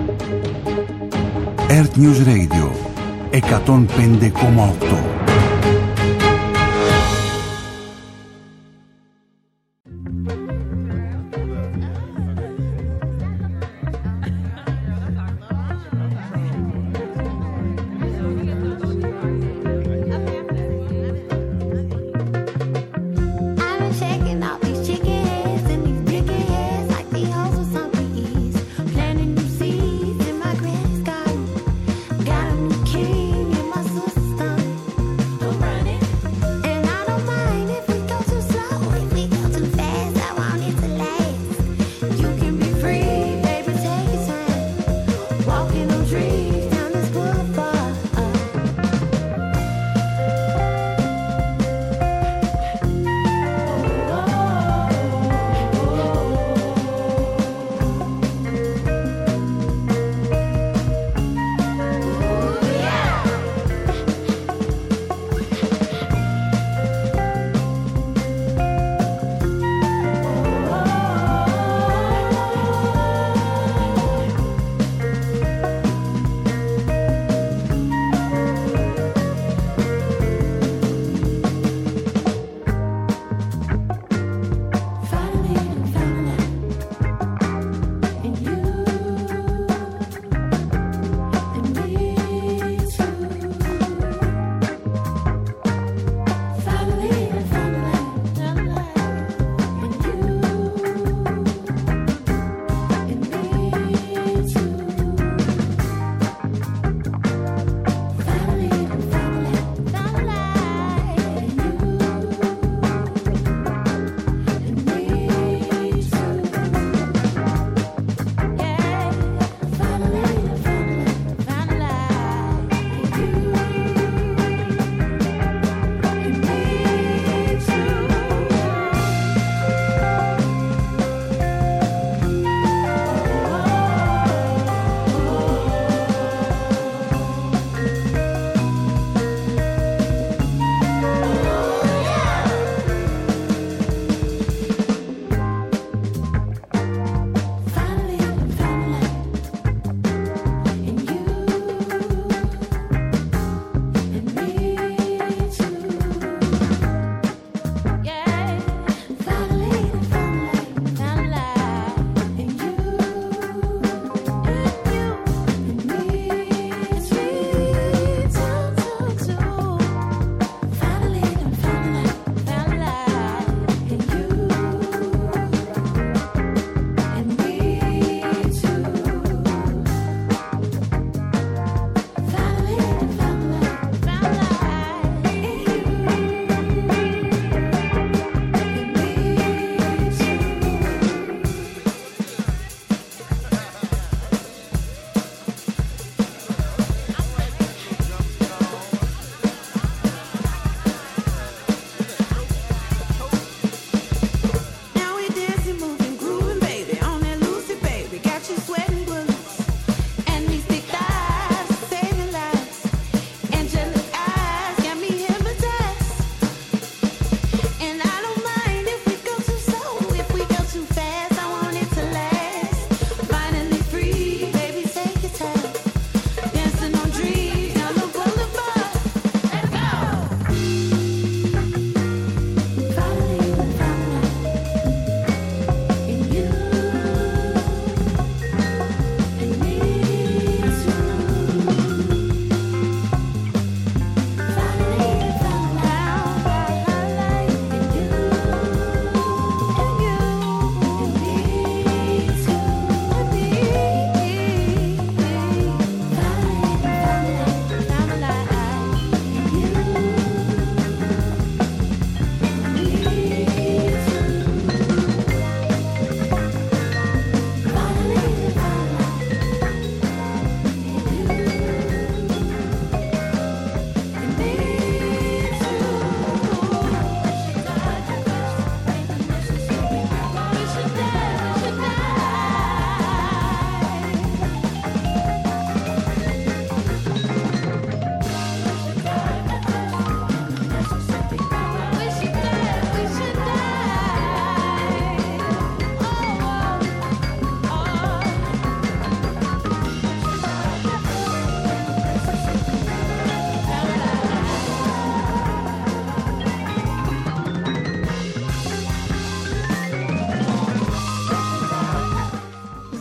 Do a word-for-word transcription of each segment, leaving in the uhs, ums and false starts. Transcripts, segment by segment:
Earth News Radio εκατόν πέντε κόμμα οκτώ.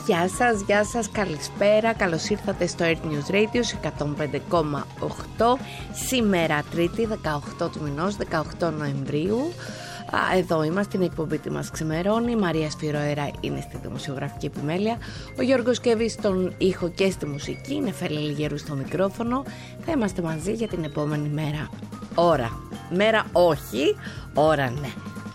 Γεια σας, γεια σας, καλησπέρα. Καλώς ήρθατε στο Earth News Radio εκατόν πέντε κόμμα οκτώ. Σήμερα Τρίτη, δεκαοκτώ του μηνός, δεκαοκτώ Νοεμβρίου. Εδώ είμαστε, την εκπομπή τι μας ξημερώνει. Η Μαρία Σφυροέρα είναι στη δημοσιογραφική επιμέλεια. Ο Γιώργος Κέβης στον ήχο και στη μουσική. Είναι Φέλη Λιγερού στο μικρόφωνο. Θα είμαστε μαζί για την επόμενη μέρα. Ώρα. Μέρα όχι, ώρα ναι.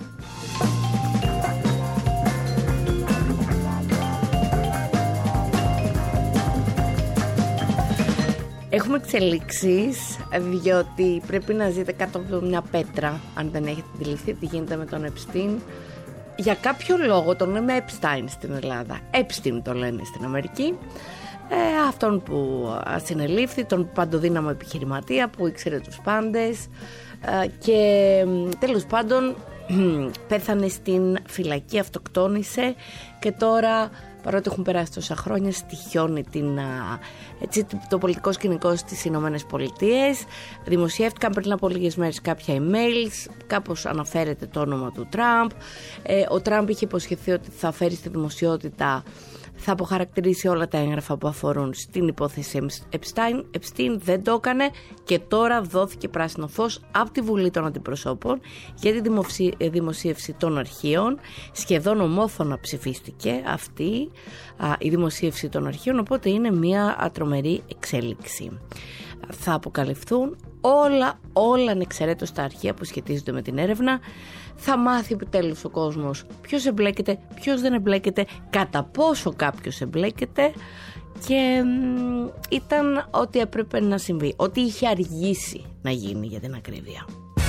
Έχουμε εξελίξεις, διότι πρέπει να ζείτε κάτω από μια πέτρα, αν δεν έχετε αντιληφθεί τι γίνεται με τον Επστίν. Για κάποιο λόγο τον λέμε Επστάιν στην Ελλάδα, Epstein το λένε στην Αμερική. Ε, αυτόν που συνελήφθη, τον παντοδύναμο επιχειρηματία που ήξερε τους πάντες ε, και τέλος πάντων πέθανε στην φυλακή, αυτοκτόνησε και τώρα, παρότι έχουν περάσει τόσα χρόνια, στοιχιώνει την, έτσι, το πολιτικό σκηνικό στις Ηνωμένες Πολιτείες. Δημοσιεύτηκαν πριν από λίγες μέρες κάποια emails, κάπως αναφέρεται το όνομα του Τραμπ. Ε, ο Τραμπ είχε υποσχεθεί ότι θα φέρει στη δημοσιότητα, θα αποχαρακτηρίσει όλα τα έγγραφα που αφορούν στην υπόθεση Epstein. Epstein δεν το έκανε και τώρα δόθηκε πράσινο φως από τη Βουλή των Αντιπροσώπων για τη δημοσίευση των αρχείων. Σχεδόν ομόφωνα ψηφίστηκε αυτή α, η δημοσίευση των αρχείων, οπότε είναι μια ατρομερή εξέλιξη. Θα αποκαλυφθούν όλα, όλα ανεξαιρέτως τα αρχεία που σχετίζονται με την έρευνα. Θα μάθει επιτέλους ο κόσμος ποιος εμπλέκεται, ποιος δεν εμπλέκεται, κατά πόσο κάποιος εμπλέκεται και μ, ήταν ό,τι έπρεπε να συμβεί, ό,τι είχε αργήσει να γίνει για την ακρίβεια.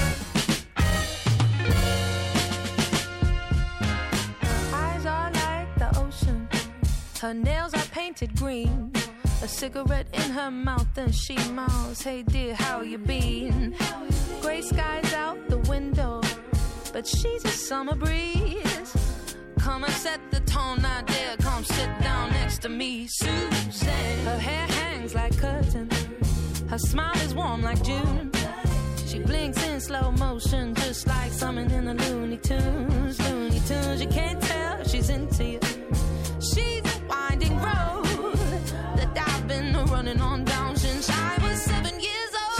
Eyes are like the ocean, her nails are painted green, a cigarette in her mouth and she mouths, hey dear, how you been? Gray skies out the window, but she's a summer breeze. Come and set the tone, now dear, come sit down next to me, Susan. Her hair hangs like curtains, her smile is warm like June. She blinks in slow motion, just like something in the Looney Tunes, Looney Tunes. You can't tell she's into you. She's a winding road that I've been running on down since I was seven years old.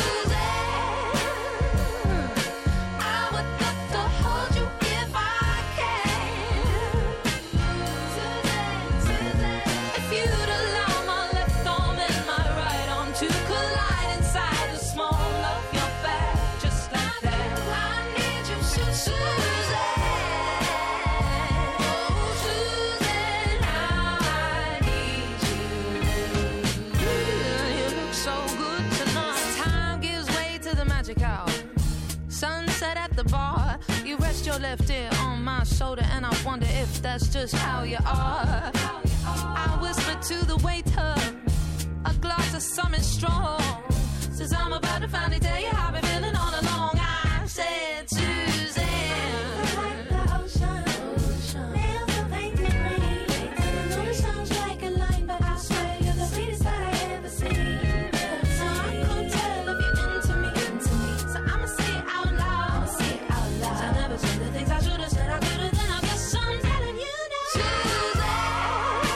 Sunset at the bar, you rest your left ear on my shoulder, and I wonder if that's just how you are. I whisper to the waiter, a glass of something strong, says I'm about to finally tell you how I've been feeling all along. I said, Suzanne, like the ocean, ocean. Nails are painted green, and I know it sounds like a line, but I swear you're the sweetest that I ever seen. So I can't tell if you're into me, into me. So I'ma say it out loud, say it out loud. I never said the things I should have said, I could have, then I guess I'm telling you now. Suzanne,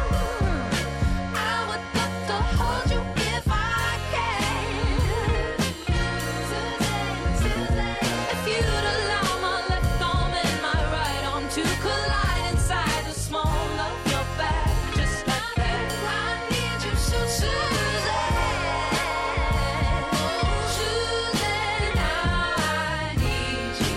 I would love to hold you if I can. Suzanne, Suzanne, if you'd allow my left arm and my right arm to collide inside the small of your back, just like that. I need you so, Suzanne. Suzanne, I need you.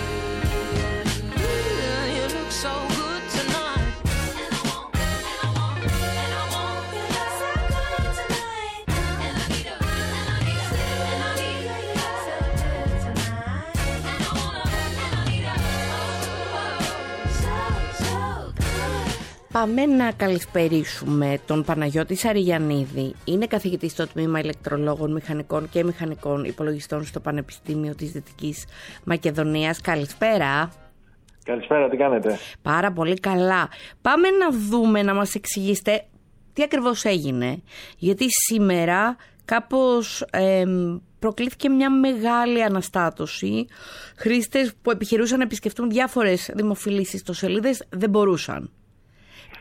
You look so good tonight, and I won't, and I won't, and I won't get so good tonight, and I need you, and I need you, and I need you so good tonight, and I wanna, and I need you, oh, so, so good. Πάμε να καλησπερίσουμε τον Παναγιώτη Σαριγιαννίδη. Είναι καθηγητής στο τμήμα ηλεκτρολόγων, μηχανικών και μηχανικών υπολογιστών στο Πανεπιστήμιο της Δυτικής Μακεδονίας. Καλησπέρα. Καλησπέρα, τι κάνετε? Πάρα πολύ καλά. Πάμε να δούμε, να μας εξηγήσετε τι ακριβώς έγινε. Γιατί σήμερα κάπως ε, προκλήθηκε μια μεγάλη αναστάτωση. Χρήστες που επιχειρούσαν να επισκεφτούν διάφορες δημοφιλείς ιστοσελίδες δεν μπορούσαν.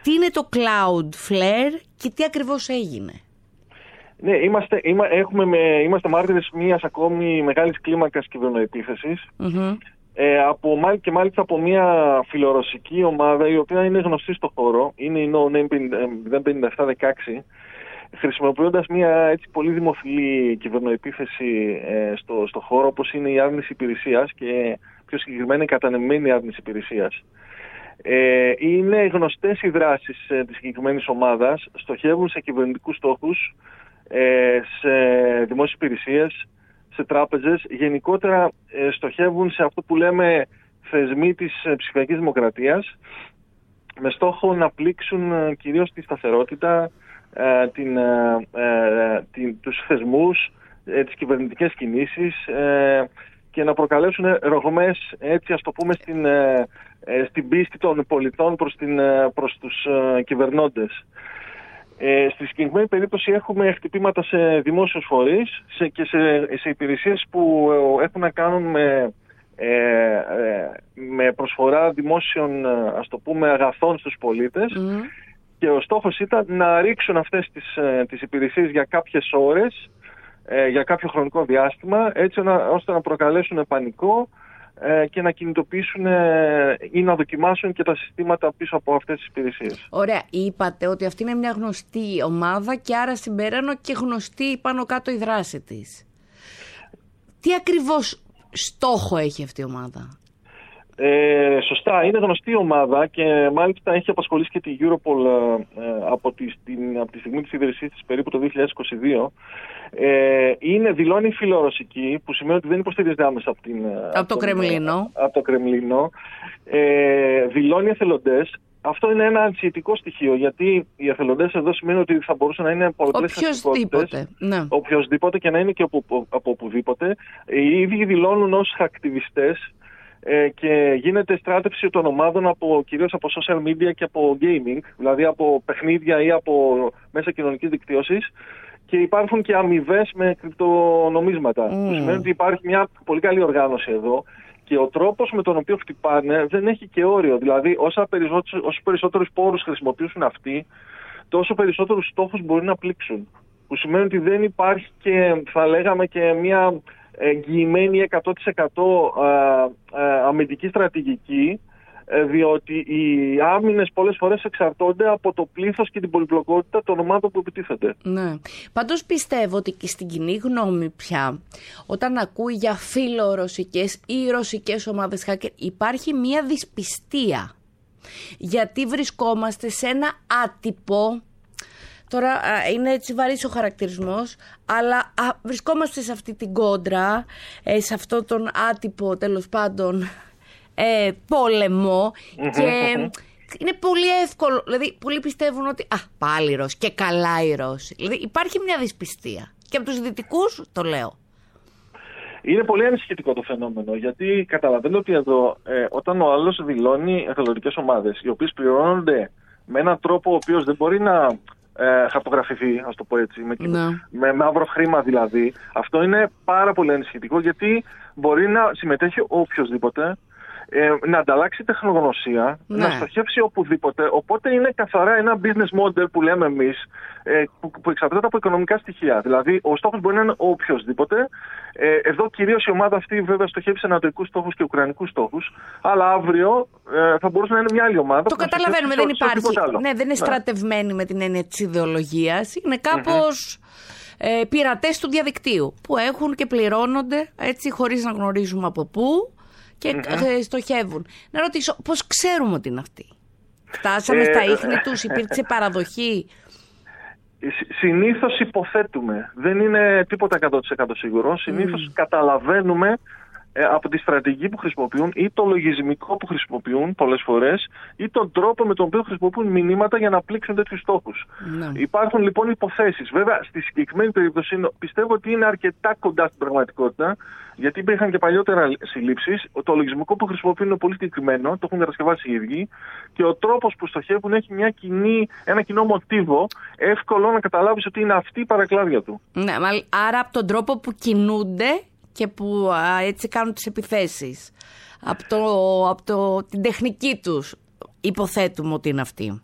Τι είναι το Cloudflare και τι ακριβώς έγινε? Ναι, είμαστε, είμα, έχουμε με, είμαστε μάρτυρες μιας ακόμη μεγάλης κλίμακας κυβερνοεπίθεσης. Mm-hmm. Ε, από, και μάλιστα από μια φιλορωσική ομάδα η οποία είναι γνωστή στο χώρο, είναι η No Name μηδέν πέντε επτά δεκαέξι, χρησιμοποιώντας μια έτσι πολύ δημοφιλή κυβερνοεπίθεση ε, στο, στο χώρο, όπως είναι η άρνηση υπηρεσίας και πιο συγκεκριμένα η κατανεμμένη άρνηση υπηρεσίας. Ε, είναι γνωστές οι δράσεις ε, της συγκεκριμένης ομάδας, στοχεύουν σε κυβερνητικούς στόχους, ε, σε δημόσιες υπηρεσίες, σε τράπεζες, γενικότερα ε, στοχεύουν σε αυτό που λέμε θεσμοί της ε, ψηφιακής δημοκρατίας, με στόχο να πλήξουν ε, κυρίως τη σταθερότητα, ε, την, ε, ε, την, τους θεσμούς, ε, τις κυβερνητικές κινήσεις ε, και να προκαλέσουν ρογμές, έτσι ας το πούμε, στην, ε, ε, στην πίστη των πολιτών προς, την, ε, προς τους ε, κυβερνώντες. Ε, στη συγκεκριμένη περίπτωση έχουμε χτυπήματα σε δημόσιους φορείς σε, και σε, σε υπηρεσίες που έχουν να κάνουν με, ε, ε, με προσφορά δημόσιων, ας το πούμε, αγαθών στους πολίτες mm. και ο στόχος ήταν να ρίξουν αυτές τις, τις υπηρεσίες για κάποιες ώρες, ε, για κάποιο χρονικό διάστημα, έτσι να, ώστε να προκαλέσουν πανικό και να κινητοποιήσουν ή να δοκιμάσουν και τα συστήματα πίσω από αυτές τις υπηρεσίες. Ωραία. Είπατε ότι αυτή είναι μια γνωστή ομάδα και άρα συμπεραίνω και γνωστή πάνω κάτω η δράση της. Τι ακριβώς στόχο έχει αυτή η ομάδα? Ε, σωστά, είναι γνωστή η ομάδα και μάλιστα έχει απασχολήσει και τη Europol ε, από, τη, την, από τη στιγμή της ίδρυσής της περίπου το δύο χιλιάδες είκοσι δύο. Ε, είναι, δηλώνει φιλορωσική, που σημαίνει ότι δεν υποστηρίζεται άμεσα από, την, από, το, Κρεμλίνο. από το Κρεμλίνο. Ε, δηλώνει εθελοντές. Αυτό είναι ένα ανησυχητικό στοιχείο, γιατί οι εθελοντές εδώ σημαίνει ότι θα μπορούσαν να είναι πολλαπλές εθνικότητες, ναι. οποιοσδήποτε και να είναι και από, από οπουδήποτε. Οι ίδιοι δηλώνουν ως ακτιβιστές ε, και γίνεται στράτευση των ομάδων από, κυρίως από social media και από gaming, δηλαδή από παιχνίδια ή από μέσα κοινωνικής δικτύωσης. Και υπάρχουν και αμοιβές με κρυπτονομίσματα. Mm. Που σημαίνει ότι υπάρχει μια πολύ καλή οργάνωση εδώ και ο τρόπος με τον οποίο χτυπάνε δεν έχει και όριο. Δηλαδή, όσα περισσότερους, όσο περισσότερους πόρους χρησιμοποιήσουν αυτοί, τόσο περισσότερους στόχους μπορεί να πλήξουν. Που σημαίνει ότι δεν υπάρχει και, θα λέγαμε, και μια εγγυημένη εκατό τοις εκατό αμυντική στρατηγική, διότι οι άμυνες πολλές φορές εξαρτώνται από το πλήθος και την πολυπλοκότητα των ομάδων που επιτίθενται. Ναι. Πάντως πιστεύω ότι και στην κοινή γνώμη πια, όταν ακούει για φιλορωσικές ή ρωσικές ομάδες hacker, υπάρχει μία δυσπιστία. Γιατί βρισκόμαστε σε ένα άτυπο, τώρα είναι έτσι βαρύς ο χαρακτηρισμός, αλλά α, βρισκόμαστε σε αυτή την κόντρα, ε, σε αυτό τον άτυπο τέλος πάντων Ε, πόλεμο και είναι πολύ εύκολο, δηλαδή πολλοί πιστεύουν ότι α, πάλι οι Ρώσοι και καλά οι Ρώσοι, δηλαδή υπάρχει μια δυσπιστία και από τους δυτικούς το λέω. Είναι πολύ ανησυχητικό το φαινόμενο, γιατί καταλαβαίνετε ότι εδώ ε, όταν ο άλλος δηλώνει εθελοντικές ομάδες οι οποίες πληρώνονται με έναν τρόπο ο οποίος δεν μπορεί να ε, χαρτογραφηθεί, ας το πω έτσι, με, no. με μαύρο χρήμα δηλαδή, αυτό είναι πάρα πολύ ανησυχητικό, γιατί μπορεί να συμμετέχει οποιοσδήποτε, Ε, να ανταλλάξει τεχνογνωσία, ναι. να στοχεύσει οπουδήποτε. Οπότε είναι καθαρά ένα business model που λέμε εμείς, ε, που, που εξαρτάται από οικονομικά στοιχεία. Δηλαδή, ο στόχος μπορεί να είναι οποιοσδήποτε. Ε, εδώ κυρίως η ομάδα αυτή βέβαια στοχεύει σε ανατολικούς στόχους και ουκρανικούς στόχους. Αλλά αύριο ε, θα μπορούσε να είναι μια άλλη ομάδα. Το καταλαβαίνουμε, δεν υπάρχει. Ναι, δεν είναι στρατευμένη ναι. με την έννοια της ιδεολογίας. Είναι κάπως mm-hmm. ε, πειρατές του διαδικτύου που έχουν και πληρώνονται έτσι χωρίς να γνωρίζουμε από πού. Και mm-hmm. στοχεύουν. Να ρωτήσω, πώς ξέρουμε ότι είναι αυτοί? Φτάσαμε ε, στα ίχνη τους, υπήρξε παραδοχή? Συνήθως υποθέτουμε. Δεν είναι τίποτα εκατό τοις εκατό σίγουρο. Συνήθως mm. καταλαβαίνουμε ε, από τη στρατηγική που χρησιμοποιούν ή το λογισμικό που χρησιμοποιούν πολλές φορές ή τον τρόπο με τον οποίο χρησιμοποιούν μηνύματα για να πλήξουν τέτοιους στόχους. Mm. Υπάρχουν λοιπόν υποθέσεις. Βέβαια, στη συγκεκριμένη περίπτωση πιστεύω ότι είναι αρκετά κοντά στην πραγματικότητα, γιατί υπήρχαν και παλιότερα συλλήψεις. Το λογισμικό που χρησιμοποιούν είναι πολύ συγκεκριμένο, το έχουν κατασκευάσει οι ίδιοι και ο τρόπος που στοχεύουν έχει μια κοινή, ένα κοινό μοτίβο, εύκολο να καταλάβεις ότι είναι αυτή η παρακλάδια του. Ναι, άρα από τον τρόπο που κινούνται και που α, έτσι κάνουν τις επιθέσεις, από, το, από το, την τεχνική τους υποθέτουμε ότι είναι αυτή.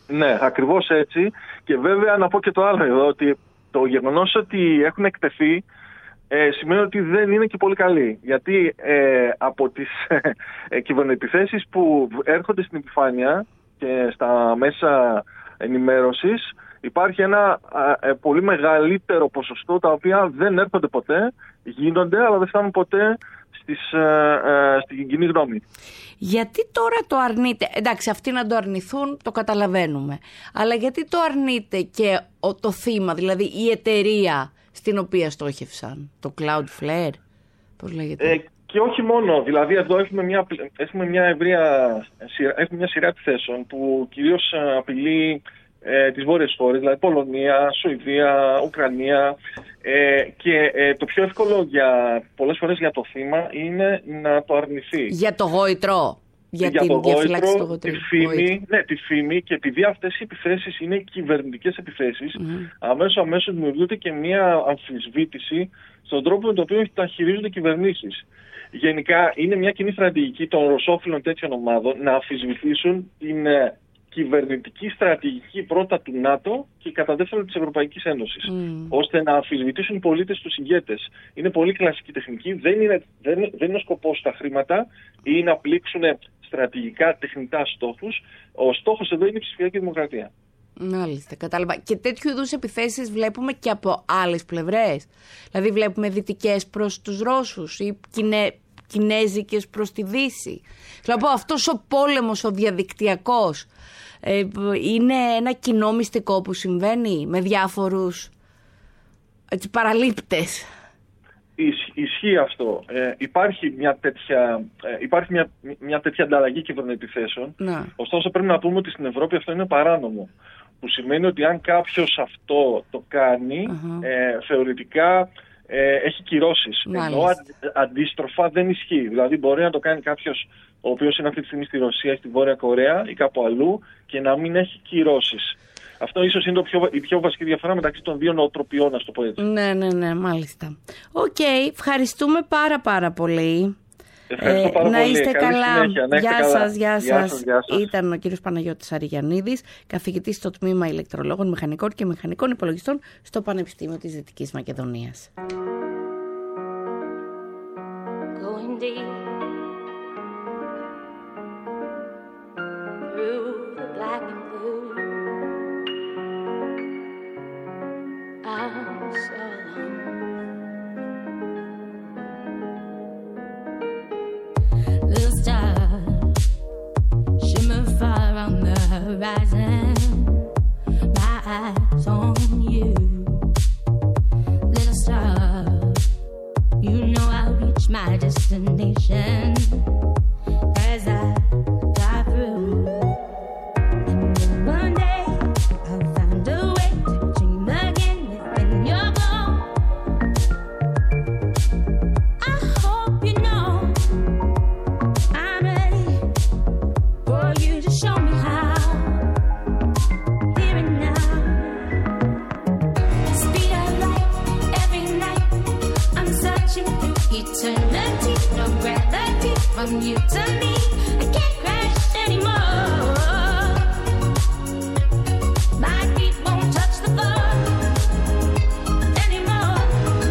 Ναι, ακριβώς έτσι. Και βέβαια να πω και το άλλο εδώ, ότι το γεγονός ότι έχουν εκτεθεί ε, σημαίνει ότι δεν είναι και πολύ καλοί. Γιατί ε, από τις ε, κυβερνοεπιθέσεις που έρχονται στην επιφάνεια και στα μέσα ενημέρωσης, υπάρχει ένα ε, πολύ μεγαλύτερο ποσοστό τα οποία δεν έρχονται ποτέ, γίνονται, αλλά δεν φτάνουν ποτέ στις, ε, ε, στην κοινή γνώμη. Γιατί τώρα το αρνείται, εντάξει αυτοί να το αρνηθούν το καταλαβαίνουμε, αλλά γιατί το αρνείται και το θύμα, δηλαδή η εταιρεία στην οποία στόχευσαν, το Cloudflare, πώς λέγεται. Ε, και όχι μόνο, δηλαδή εδώ έχουμε μια, έχουμε μια ευρεία, έχουμε μια σειρά επιθέσεων που κυρίως απειλεί ε, τις βόρειες χώρες, δηλαδή Πολωνία, Σουηδία, Ουκρανία ε, και ε, το πιο εύκολο για πολλές φορές για το θύμα είναι να το αρνηθεί. Για το γόητρο. Για, για την το διαφύλαξη γόητρο, τη φήμη, ναι, τη φήμη, και επειδή αυτές οι επιθέσεις είναι κυβερνητικές επιθέσεις, mm. αμέσως αμέσως δημιουργείται και μια αμφισβήτηση στον τρόπο με τον οποίο τα χειρίζονται κυβερνήσεις. Γενικά είναι μια κοινή στρατηγική των ρωσόφιλων τέτοιων ομάδων να αμφισβητήσουν την ε, κυβερνητική στρατηγική πρώτα του ΝΑΤΟ και κατά δεύτερον της Ευρωπαϊκής Ένωσης, mm. ώστε να αμφισβητήσουν οι πολίτες τους ηγέτες. Είναι πολύ κλασική τεχνική, δεν είναι, δεν, δεν είναι ο σκοπός τα χρήματα ή να πλήξουν στρατηγικά τεχνητά στόχους. Ο στόχος εδώ είναι η ψηφιακή δημοκρατία. Μάλιστα, κατάλαβα. Και τέτοιου είδους επιθέσεις βλέπουμε και από άλλες πλευρές. Δηλαδή βλέπουμε δυτικές προς τους Ρώσους ή κινε, κινέζικες προς τη Δύση. Δηλαδή αυτός ο πόλεμος, ο διαδικτυακός, ε, είναι ένα κοινό μυστικό που συμβαίνει με διάφορους έτσι, παραλήπτες. Ισχύει αυτό. Ε, υπάρχει μια τέτοια, ε, υπάρχει μια, μια τέτοια ανταλλαγή κυβερνοεπιθέσεων. Να. Ωστόσο πρέπει να πούμε ότι στην Ευρώπη αυτό είναι παράνομο. Που σημαίνει ότι αν κάποιος αυτό το κάνει, uh-huh. ε, θεωρητικά ε, έχει κυρώσεις. Ενώ αν, αντίστροφα δεν ισχύει. Δηλαδή μπορεί να το κάνει κάποιος ο οποίος είναι αυτή τη στιγμή στη Ρωσία, στη Βόρεια Κορέα ή κάπου αλλού και να μην έχει κυρώσεις. Αυτό ίσως είναι το πιο, η πιο βασική διαφορά μεταξύ των δύο νοοτροπιών, να το πω έτσι. Ναι, ναι, ναι, μάλιστα. Οκ, okay, ευχαριστούμε πάρα πάρα πολύ. Ευχαριστώ πάρα ε, να πολύ. είστε Καλή καλά. Συνέχεια. Να είστε γεια καλά. σας, γεια, γεια σας. σας. Γεια σας. Ήταν ο κύριος Παναγιώτης Αριγιαννίδης, καθηγητής στο τμήμα ηλεκτρολόγων, μηχανικών και μηχανικών υπολογιστών στο Πανεπιστήμιο της Δυτικής Μακεδονίας. Horizon, my eyes on you, little star. You know I'll reach my destination as I fly through. And one day I'll find a way to dream again within your glow. I hope you know I'm ready for you to show me how. Eternity, no gravity from you to me. I can't crash anymore. My feet won't touch the floor anymore.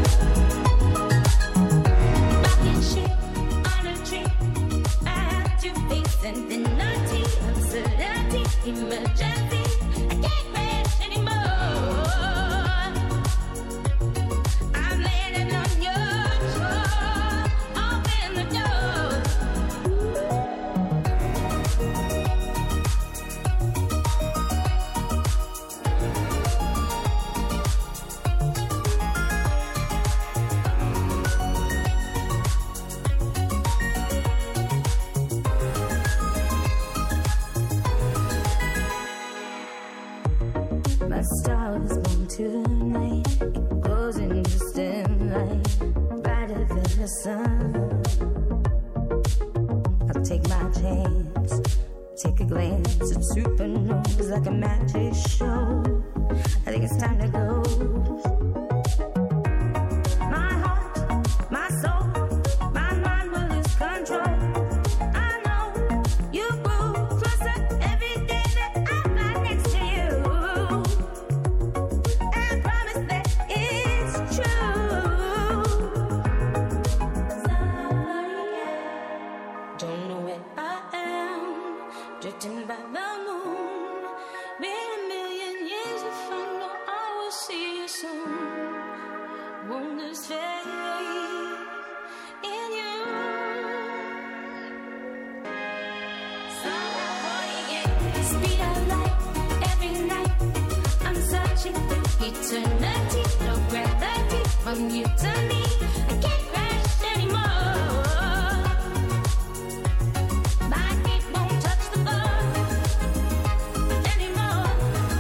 Rocking ship on a tree. I have to face infinity, absurdity, emergency. I can't crash anymore. I'm landing on your my star is born tonight. It glows in distant light, brighter than the sun. I'll take my chance, take a glance at supernovas like a magic show. I think it's time to go. My heart, my soul, my mind will lose control. I know you grow closer every day that I fly next to from you to me. I can't crash anymore. My feet won't touch the floor anymore.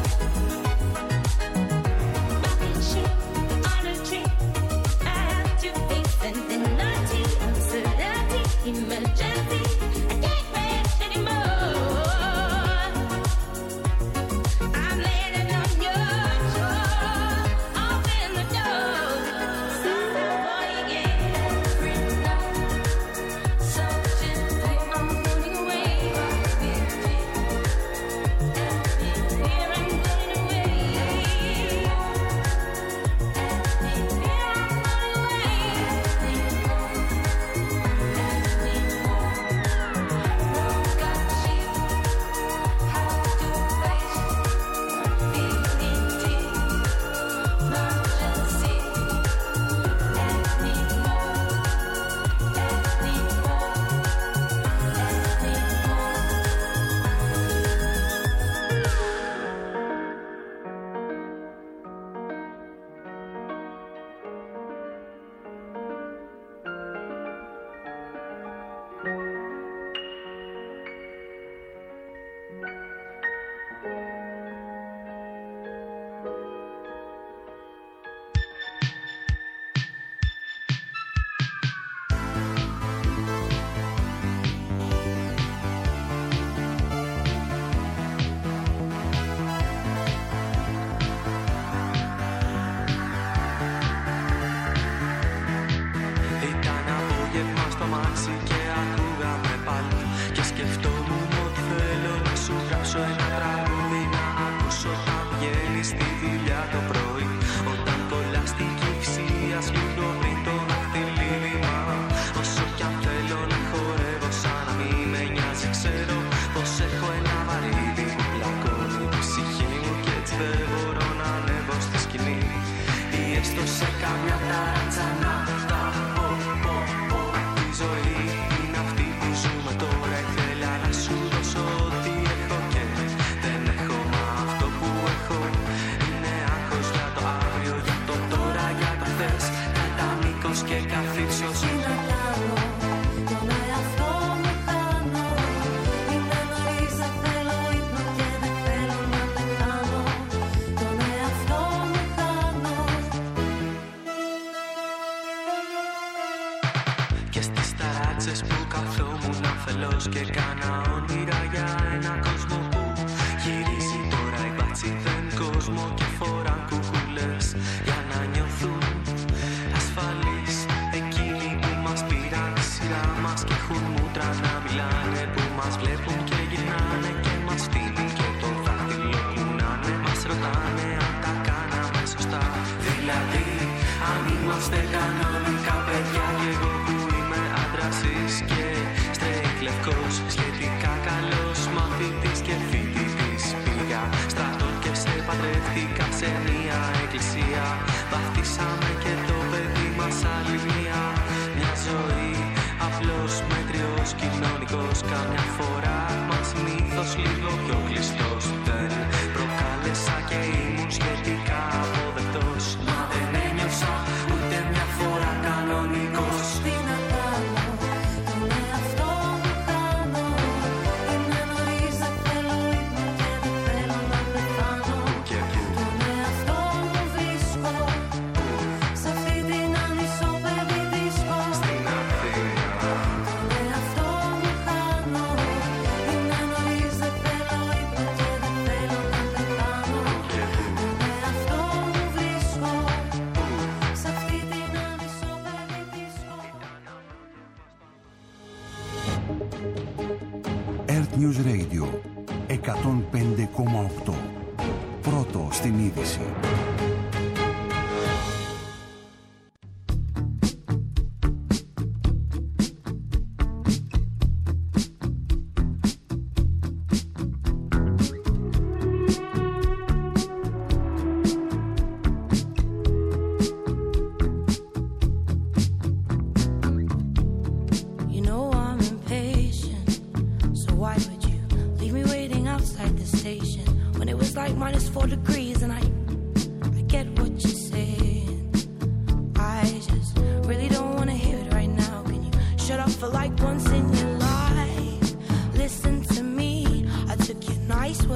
Rocket ship on a tree. I have to face infinity, absurdity, emergency. I can't crash anymore. I'm landing on your shore. Open the door. Sorry, boy, again. Free night. So gently, I'm running away. Here I'm running away. Here I'm Ήταν απόγευμα στο μάξι και ακούγαμε πάλι. Και σκεφτόμουν ότι θέλω να σου γράψω ένα τραγούδι να ακούσω όταν βγαίνεις στη δουλειά το πρωί. Όταν κολλάστηκε η ξύλια λίγο πριν το δαχτυλίδημα. Όσο κι αν θέλω να χορεύω σαν να μην με νοιάζει, ξέρω πως έχω ένα βαρύδι που πλακώνει η ψυχή μου και έτσι δεν μπορώ να ανέβω στη σκηνή. Ή έστω σε κάποια ταράτσα να τα πω, πω, πω. Η ζωή είναι αυτή που ζούμε τώρα. Ήθελα να σου δώσω ό,τι έχω και δεν έχω. Μα αυτό που έχω είναι άγχος για το αύριο, για το τώρα, για το χθες. Κατά μήκος και καθίψιος. Συναντάω τον εαυτό μου, χάνω. Είναι νωρίς, δεν θέλω ύπνο και δεν θέλω να πεθάνω. Τον εαυτό μου χάνω. Και στις ταράτσες που καθόμουν αφελώς και κάνα όνειρα για ένα κόσμο που γυρίζει τώρα. Οι μπάτσοι δεν κόσμο και φοράν κουκούλες για να νιώθουν ασφαλείς. Εκείνοι που μας πήραν τη σειρά μας και έχουν μούτρα να μιλάνε, που μας βλέπουν και γυρνάνε και μας φτύνουν και το δάχτυλο κουνάνε. Μας ρωτάνε αν τα κάναμε σωστά. Δηλαδή αν είμαστε κανονικά παιδιά. Κι εγώ που είμαι άντρας και straight λευκός, σχετικά καλός μαθητής και φοιτητής. Πήγα στρατό και σε παντρεύτηκα σε μια εκκλησία. Βαφτίσαμε και το παιδί μας άλλη μία. Μια ζωή απλός μέτριος κοινωνικός. Καμιά φορά μας μύθος λίγο πιο κλειστός. Δεν προκάλεσα και ήμουν σχετικά αποδεκτός. Μα δεν ένιωσα ούτε μια φορά κανονικός. Τι να κάνω, τον εαυτό μου χάνω. Είναι νωρίς, δεν θέλω ύπνο και δεν θέλω να πεθάνω. Και που Τον εαυτό μου βρίσκω σε αυτή την ανισόπεδη δίσκο. στην Αθήνα. Τον εαυτό μου χάνω. Είναι νωρίς, δεν θέλω ύπνο και δεν θέλω να πεθάνω. Και που Τον εαυτό μου βρίσκω σε αυτή την ανισόπεδη δίσκο. Earth News Radio εκατόν πέντε κόμμα οκτώ. Πρώτο στην είδηση. You know I'm impatient, so why would you leave me waiting outside the station when it was like minus four degrees? And I, I get what you're saying.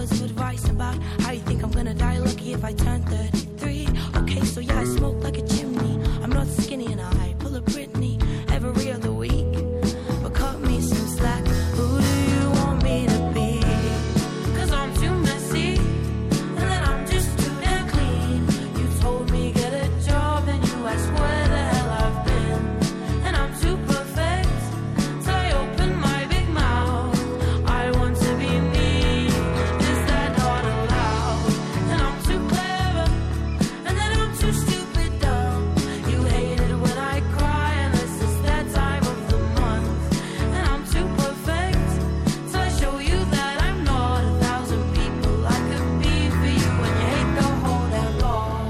hours of advice about how you think I'm gonna die lucky if I turn thirty-three. Okay, so yeah, I smoke like a chimney. I'm not skinny and I pull a Britney every other week. But cut me some slack. Who do you want me to be? Cause I'm too messy, and then I'm just too damn clean. You told me get a job, and you asked where the hell I've been. And I'm too perfect, so I open my big mouth. I want to be me, is that not allowed? And I'm too clever, and then I'm too stupid dumb. You hate it when I cry, unless it's that time of the month. And I'm too perfect, so I show you that I'm not a thousand people I could be for you. And you hate the whole damn lot.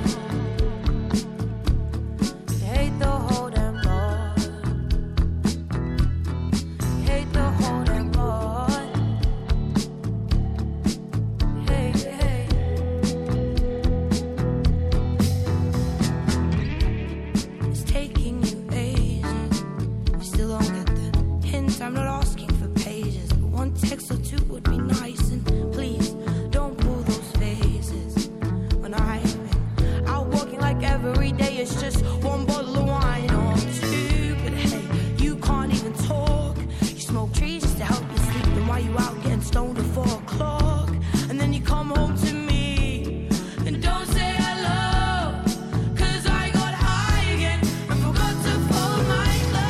You hate the whole damn lot. You hate the whole damn lot. Hey, hey. It's taking you ages. You still don't get the hint. I'm not asking for pages, but one text or two would be nice. And please don't pull those phases. When I've been out walking like every day, it's just one bottle of wine or two. But hey, you can't even talk. You smoke trees just to help you sleep. Then why you out getting stoned at four o'clock? And then you come home to me and don't say hello. Cause I got high again and forgot to fold my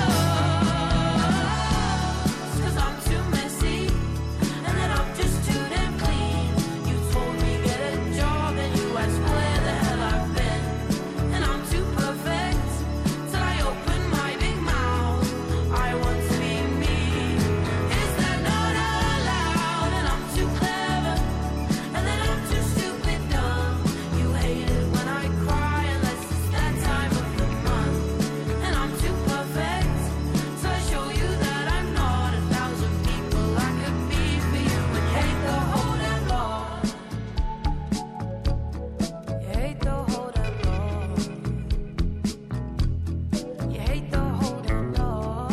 clothes. Cause I'm too messy, and then I'm just too damn clean. You told me get a job, and you asked where the hell I've been. And I'm too perfect, till I open my big mouth. I want to be me, is that not allowed? And I'm too clever, and then I'm too stupid dumb. You hate it when I cry, unless it's that time of the month. And I'm too perfect, so I show you that I'm not a thousand people I could be for you. And you hate the whole damn lot. You hate the whole damn lot. You hate the whole damn lot.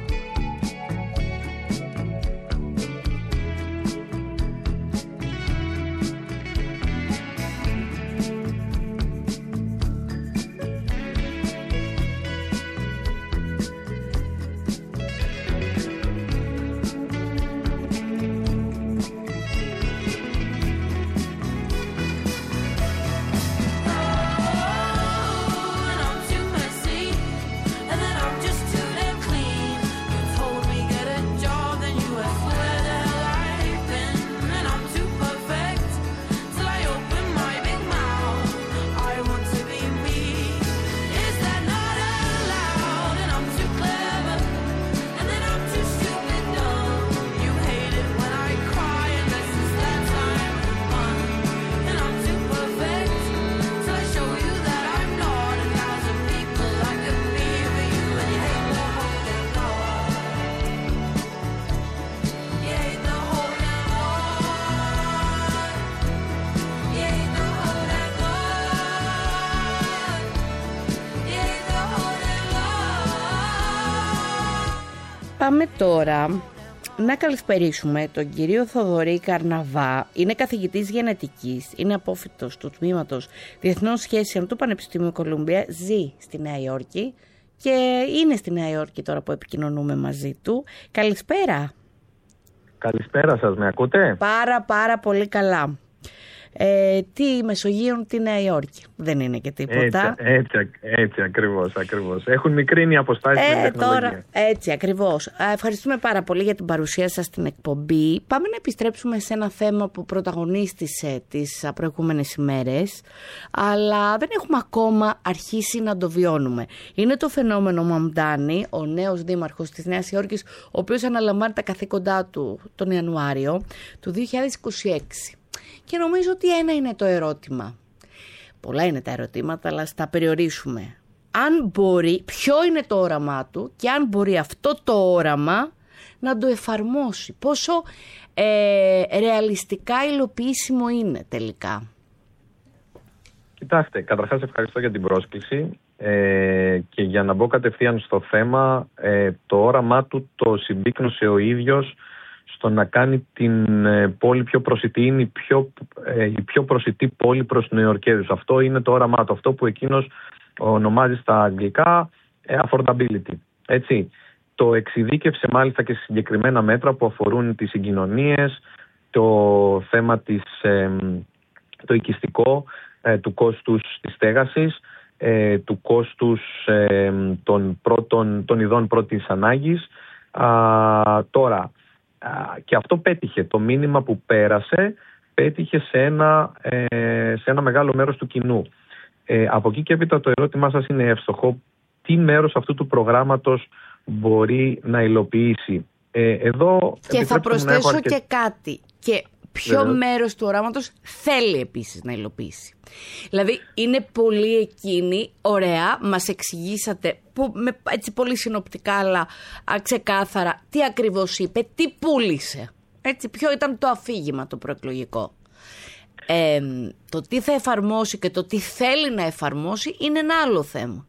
And I'm too messy, and then I'm just too damn clean. You told me get a job, then you asked where the hell I've been. And I'm too perfect, till I open my big mouth. I want to be me, is that not allowed? And I'm too clever, and then I'm too stupid dumb. You hate it when I cry, unless it's that time of the month. And I'm too perfect, so I show you that I'm not a thousand people I could be for you. And you hate the whole damn lot. You hate the whole damn lot. You hate the whole damn lot. You hate the whole damn lot. Πάμε τώρα να καλησπερίσουμε τον κύριο Θοδωρή Καρναβά. Είναι καθηγητής γενετικής, είναι απόφοιτος του τμήματος Διεθνών Σχέσεων του Πανεπιστημίου Κολούμπια, ζει στη Νέα Υόρκη και είναι στη Νέα Υόρκη τώρα που επικοινωνούμε μαζί του. Καλησπέρα. Καλησπέρα σας, με ακούτε? Πάρα πάρα πολύ καλά. Ε, τι Μεσογείων, τη Νέα Υόρκη. Δεν είναι και τίποτα. Έτσι, έτσι, έτσι ακριβώς, ακριβώς. Έχουν μικρύνει οι αποστάσεις Ε, με τεχνολογία. τώρα, έτσι ακριβώς. Ε, Ευχαριστούμε πάρα πολύ για την παρουσία σας στην εκπομπή. Πάμε να επιστρέψουμε σε ένα θέμα που πρωταγωνίστησε τις προηγούμενες ημέρες, αλλά δεν έχουμε ακόμα αρχίσει να το βιώνουμε. Είναι το φαινόμενο Μαμντάνη, ο νέος δήμαρχος της Νέας Υόρκης, ο οποίος αναλαμβάνει τα καθήκοντά του τον Ιανουάριο του δύο χιλιάδες είκοσι έξι. Και νομίζω ότι ένα είναι το ερώτημα. Πολλά είναι τα ερωτήματα, αλλά στα περιορίσουμε. Αν μπορεί, ποιο είναι το όραμά του και αν μπορεί αυτό το όραμα να το εφαρμόσει. Πόσο ε, ρεαλιστικά υλοποιήσιμο είναι τελικά. Κοιτάξτε, καταρχάς ευχαριστώ για την πρόσκληση ε, και για να μπω κατευθείαν στο θέμα, ε, το όραμά του το συμπίκνωσε ο ίδιος στο να κάνει την ε, πόλη πιο προσιτή. Είναι η πιο, ε, η πιο προσιτή πόλη προς τους Νεοϊορκέζους. Αυτό είναι το όραμά του, αυτό που εκείνος ονομάζει στα αγγλικά ε, affordability. Έτσι. Το εξειδίκευσε μάλιστα και σε συγκεκριμένα μέτρα που αφορούν τις συγκοινωνίες, το θέμα της, ε, το οικιστικό, ε, του κόστους της στέγασης, ε, του κόστους ε, των, πρώτων, των ειδών πρώτης ανάγκης. Α, τώρα, α, και αυτό πέτυχε. Το μήνυμα που πέρασε πέτυχε σε ένα, ε, σε ένα μεγάλο μέρος του κοινού. Ε, από εκεί και έπειτα το ερώτημά σας είναι εύστοχο. Τι μέρος αυτού του προγράμματος μπορεί να υλοποιήσει? Ε, εδώ και θα προσθέσω αρκε... και κάτι. Και ποιο yeah. μέρος του οράματος θέλει επίσης να υλοποιήσει. Δηλαδή είναι πολύ εκείνη, ωραία, μας εξηγήσατε που, με, έτσι πολύ συνοπτικά αλλά ξεκάθαρα τι ακριβώς είπε, τι πούλησε. Έτσι, ποιο ήταν το αφήγημα το προεκλογικό. Ε, το τι θα εφαρμόσει και το τι θέλει να εφαρμόσει είναι ένα άλλο θέμα.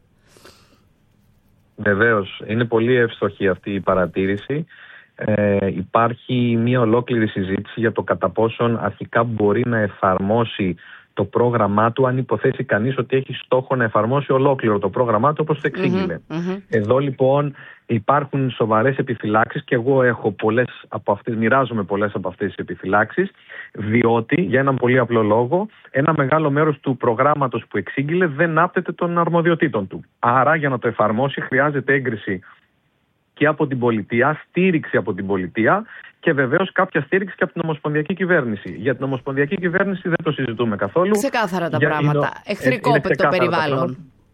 Βεβαίως, είναι πολύ εύστοχη αυτή η παρατήρηση. Ε, υπάρχει μια ολόκληρη συζήτηση για το κατά πόσον αρχικά μπορεί να εφαρμόσει το πρόγραμμά του, αν υποθέσει κανείς ότι έχει στόχο να εφαρμόσει ολόκληρο το πρόγραμμά του όπως το εξήγηλε. Mm-hmm, mm-hmm. Εδώ λοιπόν υπάρχουν σοβαρές επιφυλάξεις και εγώ έχω πολλές από αυτές, μοιράζομαι πολλές από αυτές τις επιφυλάξεις, διότι για έναν πολύ απλό λόγο ένα μεγάλο μέρος του προγράμματος που εξήγηλε δεν άπτεται των αρμοδιοτήτων του. Άρα για να το εφαρμόσει χρειάζεται έγκριση και από την πολιτεία, στήριξη από την πολιτεία και βεβαίως κάποια στήριξη και από την Ομοσπονδιακή Κυβέρνηση. Για την Ομοσπονδιακή Κυβέρνηση δεν το συζητούμε καθόλου. Ξεκάθαρα τα για, πράγματα. Είναι, εχθρικό είναι το περιβάλλον.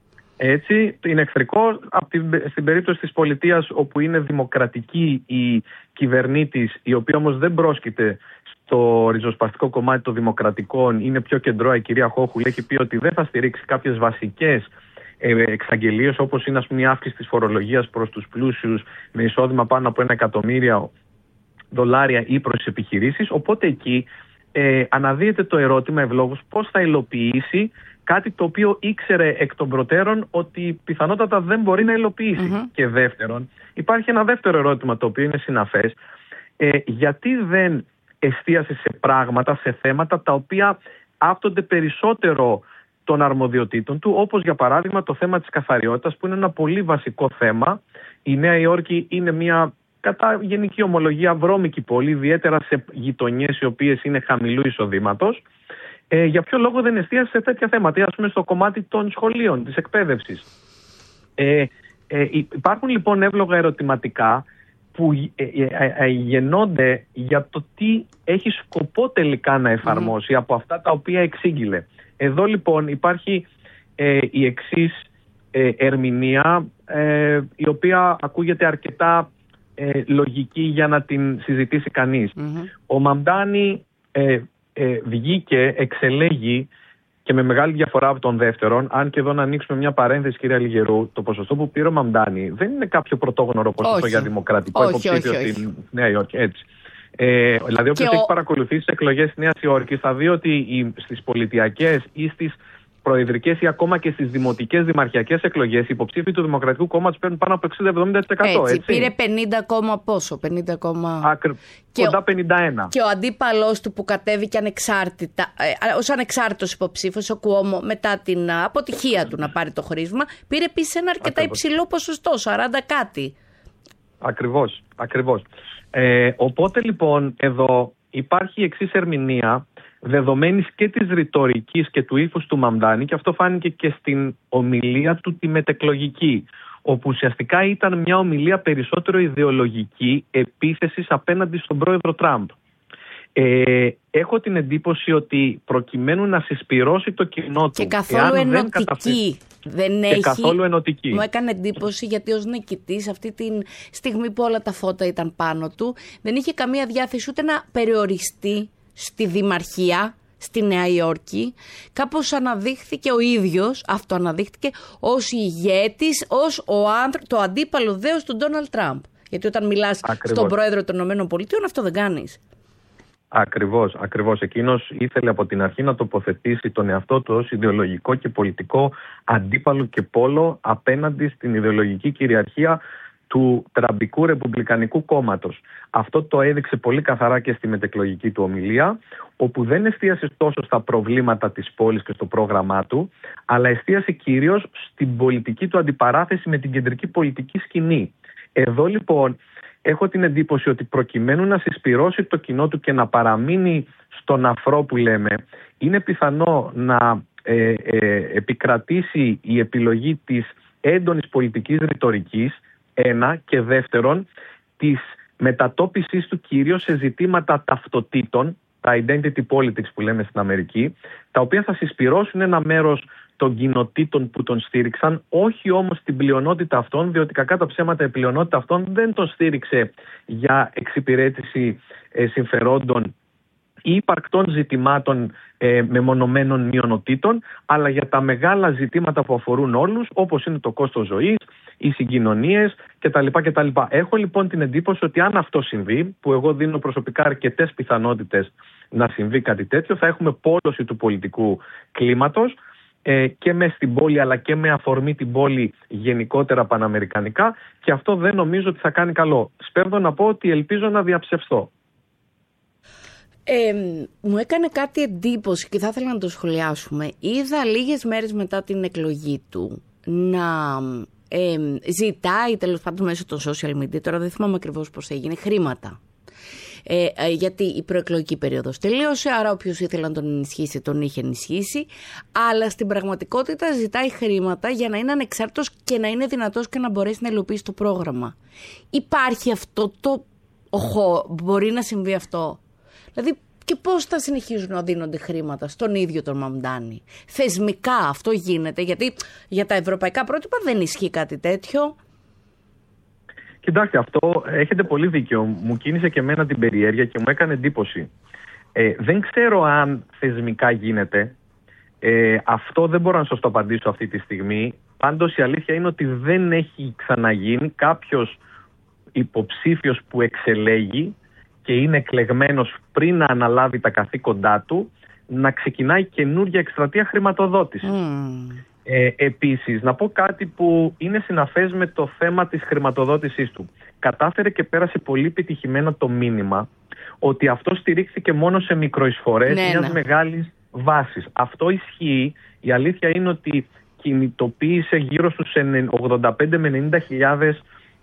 Έτσι, είναι εχθρικό. Από την, στην περίπτωση της πολιτείας, όπου είναι δημοκρατική η κυβερνήτης, η οποία όμως δεν πρόσκειται στο ριζοσπαστικό κομμάτι των δημοκρατικών, είναι πιο κεντρώα η κυρία Χόχουλ, έχει πει ότι δεν θα στηρίξει κάποιες βασικές εξαγγελίες, όπως είναι ας πούμε, η αύξηση της φορολογίας προς τους πλούσιους με εισόδημα πάνω από ένα εκατομμύριο δολάρια ή προς τις επιχειρήσεις. Οπότε εκεί ε, αναδύεται το ερώτημα ευλόγως πώς θα υλοποιήσει κάτι το οποίο ήξερε εκ των προτέρων ότι πιθανότατα δεν μπορεί να υλοποιήσει. Mm-hmm. Και δεύτερον, υπάρχει ένα δεύτερο ερώτημα το οποίο είναι συναφές. Ε, γιατί δεν εστίασε σε πράγματα, σε θέματα τα οποία άπτονται περισσότερο των αρμοδιοτήτων του, όπως για παράδειγμα το θέμα της καθαριότητας, που είναι ένα πολύ βασικό θέμα. Η Νέα Υόρκη είναι μια κατά γενική ομολογία βρώμικη πόλη, ιδιαίτερα σε γειτονιές οι οποίες είναι χαμηλού εισοδήματος. Ε, για ποιο λόγο δεν εστίασε σε τέτοια θέματα, ας πούμε στο κομμάτι των σχολείων, της εκπαίδευσης. Ε, ε, υπάρχουν λοιπόν εύλογα ερωτηματικά που ε, ε, ε, γεννώνται για το τι έχει σκοπό τελικά να εφαρμόσει mm. από αυτά τα οποία εξήγηλε. Εδώ λοιπόν υπάρχει ε, η εξής ε, ερμηνεία ε, η οποία ακούγεται αρκετά ε, λογική για να την συζητήσει κανείς. Mm-hmm. Ο Μαμντάνη ε, ε, βγήκε, εξελέγει και με μεγάλη διαφορά από τον δεύτερον, αν και εδώ να ανοίξουμε μια παρένθεση κυρία Λιγερού, το ποσοστό που πήρε ο Μαμντάνη δεν είναι κάποιο πρωτόγνωρο ποσοστό για δημοκρατικό όχι, υποψήφιο όχι, όχι. Στην Νέα Υόρκη. Έτσι. Ε, δηλαδή όποιος έχει παρακολουθήσει τις εκλογές της Νέας Υόρκης θα δει ότι οι, στις πολιτιακές ή στις προεδρικές ή ακόμα και στις δημοτικές δημαρχιακές εκλογές οι υποψήφοι του Δημοκρατικού Κόμματος παίρνουν πάνω από εξήντα με εβδομήντα τοις εκατό. Έτσι, έτσι. Πήρε πενήντα κόμμα πόσο, πενήντα κόμμα... Άκρ, κοντά ο, πενήντα ένα. Και ο αντίπαλός του που κατέβηκε ανεξάρτητα, ε, ως ανεξάρτητος υποψήφιος, ο Κουόμο, μετά την αποτυχία του να πάρει το χρήσμα, πήρε επίσης ένα αρκετά Ακριβώς. υψηλό ποσοστό, σαράντα κάτι. Ακριβώς, ακριβώς. Ε, οπότε λοιπόν εδώ υπάρχει η εξής ερμηνεία δεδομένης και της ρητορικής και του ύφους του Μαμντάνη, και αυτό φάνηκε και στην ομιλία του τη μετεκλογική, όπου ουσιαστικά ήταν μια ομιλία περισσότερο ιδεολογική επίθεσης απέναντι στον πρόεδρο Τραμπ. Ε, έχω την εντύπωση ότι προκειμένου να συσπυρώσει το κοινό του και καθόλου ενωτική δεν, καταφεί, δεν και έχει, καθόλου ενωτική. Μου έκανε εντύπωση γιατί ως νικητής αυτή τη στιγμή που όλα τα φώτα ήταν πάνω του δεν είχε καμία διάθεση ούτε να περιοριστεί στη δημαρχία στη Νέα Υόρκη. Κάπως αναδείχθηκε ο ίδιος, αυτό αναδείχθηκε ως ηγέτης, ως ο άνθρω, το αντίπαλο δέος του Ντόναλντ Τραμπ. Γιατί όταν μιλάς Ακριβώς. στον πρόεδρο των ΗΠΑ αυτό δεν κάνεις. Ακριβώς, ακριβώς. Εκείνος ήθελε από την αρχή να τοποθετήσει τον εαυτό του ως ιδεολογικό και πολιτικό αντίπαλο και πόλο απέναντι στην ιδεολογική κυριαρχία του τραμπικού ρεπουμπλικανικού κόμματος. Αυτό το έδειξε πολύ καθαρά και στη μετεκλογική του ομιλία, όπου δεν εστίασε τόσο στα προβλήματα της πόλης και στο πρόγραμμά του, αλλά εστίασε κυρίως στην πολιτική του αντιπαράθεση με την κεντρική πολιτική σκηνή. Εδώ λοιπόν έχω την εντύπωση ότι προκειμένου να συσπυρώσει το κοινό του και να παραμείνει στον αφρό που λέμε, είναι πιθανό να ε, ε, επικρατήσει η επιλογή της έντονης πολιτικής ρητορικής, ένα, και δεύτερον της μετατόπισης του κυρίως σε ζητήματα ταυτοτήτων, τα identity politics που λέμε στην Αμερική, τα οποία θα συσπυρώσουν ένα μέρος των κοινοτήτων που τον στήριξαν, όχι όμως την πλειονότητα αυτών, διότι κακά τα ψέματα η πλειονότητα αυτών δεν τον στήριξε για εξυπηρέτηση ε, συμφερόντων ή υπαρκτών ζητημάτων ε, μεμονωμένων μειονοτήτων, αλλά για τα μεγάλα ζητήματα που αφορούν όλους, όπως είναι το κόστος ζωής, οι συγκοινωνίες κτλ. κτλ. Έχω λοιπόν την εντύπωση ότι αν αυτό συμβεί, που εγώ δίνω προσωπικά αρκετές πιθανότητες να συμβεί κάτι τέτοιο, θα έχουμε πόλωση του πολιτικού κλίματος ε, και μες στην πόλη, αλλά και με αφορμή την πόλη γενικότερα παναμερικανικά, και αυτό δεν νομίζω ότι θα κάνει καλό. Σπέβδω να πω ότι ελπίζω να διαψευστώ. Ε, μου έκανε κάτι εντύπωση και θα ήθελα να το σχολιάσουμε. Είδα λίγες μέρες μετά την εκλογή του να ε, ζητάει, τέλος πάντων μέσω των social media, τώρα δεν θυμάμαι ακριβώς πώς έγινε, χρήματα. Ε, ε, γιατί η προεκλογική περίοδος τελείωσε, άρα όποιος ήθελε να τον ενισχύσει τον είχε ενισχύσει, αλλά στην πραγματικότητα ζητάει χρήματα για να είναι ανεξάρτητος και να είναι δυνατός και να μπορέσει να υλοποιήσει το πρόγραμμα. Υπάρχει αυτό το οχο, μπορεί να συμβεί αυτό? Δηλαδή, και πώς θα συνεχίζουν να δίνονται χρήματα στον ίδιο τον Μαμντάνη? Θεσμικά αυτό γίνεται? Γιατί για τα ευρωπαϊκά πρότυπα δεν ισχύει κάτι τέτοιο. Κοιτάξτε, αυτό έχετε πολύ δίκιο. Μου κίνησε και εμένα την περιέργεια και μου έκανε εντύπωση. Ε, δεν ξέρω αν θεσμικά γίνεται. Ε, αυτό δεν μπορώ να σας το απαντήσω αυτή τη στιγμή. Πάντως η αλήθεια είναι ότι δεν έχει ξαναγίνει κάποιος υποψήφιος που εξελέγει και είναι εκλεγμένος πριν να αναλάβει τα καθήκοντά του, να ξεκινάει καινούργια εκστρατεία χρηματοδότησης. Mm. Ε, επίσης, να πω κάτι που είναι συναφές με το θέμα της χρηματοδότησής του. Κατάφερε και πέρασε πολύ επιτυχημένα το μήνυμα ότι αυτό στηρίχθηκε μόνο σε μικροεισφορές ναι, μιας ναι. μεγάλης βάσης. Αυτό ισχύει. Η αλήθεια είναι ότι κινητοποίησε γύρω στους ογδόντα πέντε με ενενήντα χιλιάδες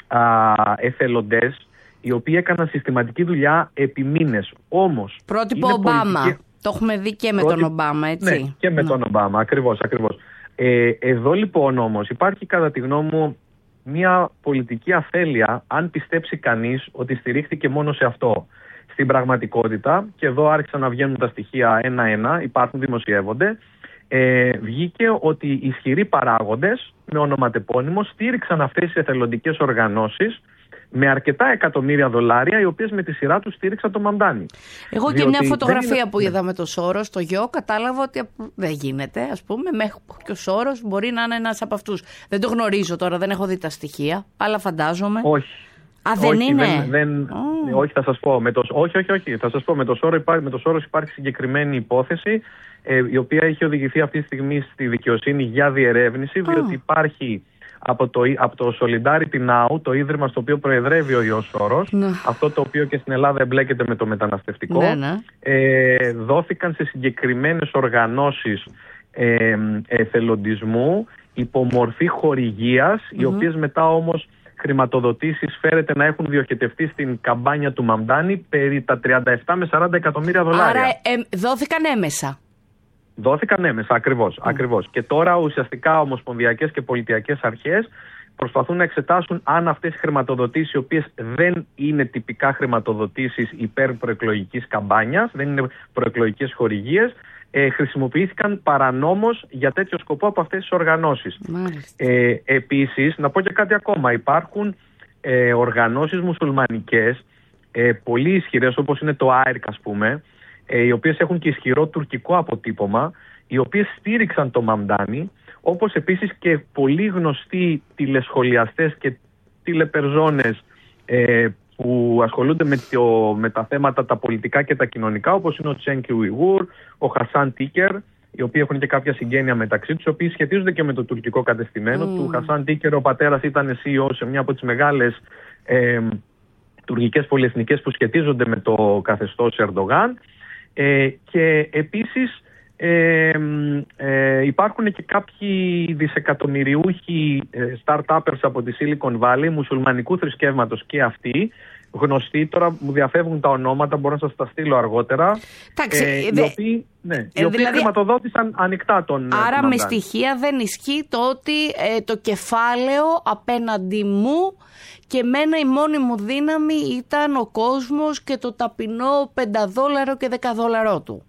εθελοντές, οι οποίοι έκαναν συστηματική δουλειά επί μήνες. Όμως, πρότυπο Ομπάμα. Πολιτική... Το έχουμε δει και με Πρώτη... τον Ομπάμα, έτσι. Ναι, και με ναι. τον Ομπάμα, ακριβώς, ακριβώς. Ε, εδώ λοιπόν όμως υπάρχει κατά τη γνώμη μου μια πολιτική αφέλεια αν πιστέψει κανείς ότι στηρίχθηκε μόνο σε αυτό. Στην πραγματικότητα, και εδώ άρχισαν να βγαίνουν τα στοιχεία ένα-ένα, υπάρχουν, δημοσιεύονται, ε, βγήκε ότι ισχυροί παράγοντες με ονοματεπώνυμο στήριξαν αυτές τις εθελοντικές οργανώσεις με αρκετά εκατομμύρια δολάρια, οι οποίες με τη σειρά τους στήριξαν το Μαμντάνη. Εγώ και μια φωτογραφία είναι... που είδα με το Σόρος στο γιο, κατάλαβα ότι δεν γίνεται, ας πούμε, μέχρι και ο Σόρος μπορεί να είναι ένας από αυτούς. Δεν το γνωρίζω τώρα, δεν έχω δει τα στοιχεία, αλλά φαντάζομαι. Όχι. Α, δεν όχι, είναι. Δεν, δεν, oh. Όχι, θα σας πω. Με το, όχι, όχι, όχι. Θα σας πω. Με το Σόρο υπάρχει, με το Σόρος υπάρχει συγκεκριμένη υπόθεση, ε, η οποία έχει οδηγηθεί αυτή τη στιγμή στη δικαιοσύνη για διερεύνηση, oh. διότι υπάρχει από το, από το Solidarity Now, το ίδρυμα στο οποίο προεδρεύει ο Ιωσ Σόρος, ναι. αυτό το οποίο και στην Ελλάδα εμπλέκεται με το μεταναστευτικό, ναι, ναι. Ε, δόθηκαν σε συγκεκριμένες οργανώσεις ε, εθελοντισμού υπομορφή χορηγίας, mm-hmm. οι οποίες μετά όμως χρηματοδοτήσεις φέρεται να έχουν διοχετευτεί στην καμπάνια του Μαμντάνη περί τα τριάντα επτά με σαράντα εκατομμύρια δολάρια. Άρα ε, δόθηκαν έμεσα. Δόθηκαν έμεσα, ακριβώς, mm. ακριβώς. Και τώρα ουσιαστικά ομοσπονδιακές και πολιτιακές αρχές προσπαθούν να εξετάσουν αν αυτές οι χρηματοδοτήσεις, οι οποίες δεν είναι τυπικά χρηματοδοτήσεις υπέρ προεκλογικής καμπάνιας, δεν είναι προεκλογικές χορηγίες, ε, χρησιμοποιήθηκαν παρανόμως για τέτοιο σκοπό από αυτές τις οργανώσεις. Ε, επίσης, να πω και κάτι ακόμα. Υπάρχουν ε, οργανώσεις μουσουλμανικές ε, πολύ ισχυρές, όπως είναι το ΆΕΡΚ, ας πούμε, ε, οι οποίες έχουν και ισχυρό τουρκικό αποτύπωμα, οι οποίες στήριξαν το Μαμντάνη, όπως επίσης και πολύ γνωστοί τηλεσχολιαστές και τηλεπερζόνες ε, που ασχολούνται με, το, με τα θέματα τα πολιτικά και τα κοινωνικά, όπως είναι ο Τσέν Κιουιγούρ, ο Χασάν Τίκερ, οι οποίοι έχουν και κάποια συγγένεια μεταξύ τους, οι οποίοι σχετίζονται και με το τουρκικό κατεστημένο. Mm. Του Χασάν Τίκερ, ο πατέρας ήταν σι ι ο σε μια από τις μεγάλες ε, τουρκικές πολυεθνικές που σχετίζονται με το καθεστώς Ερντογάν. Ε, και επίσης ε, ε, υπάρχουν και κάποιοι δισεκατομμυριούχοι ε, start-uppers από τη Silicon Valley, μουσουλμανικού θρησκεύματος και αυτοί, γνωστοί, τώρα μου διαφεύγουν τα ονόματα, μπορώ να σας τα στείλω αργότερα. Τάξη, ε, δε... οι οποίοι, ναι, ε, οι οποίοι δηλαδή... χρηματοδότησαν ανοιχτά τον. Άρα τον με στοιχεία δεν ισχύει το ότι ε, το κεφάλαιο απέναντι μου και εμένα η μόνη μου δύναμη ήταν ο κόσμος και το ταπεινό πενταδόλαρο και δεκαδόλαρό του.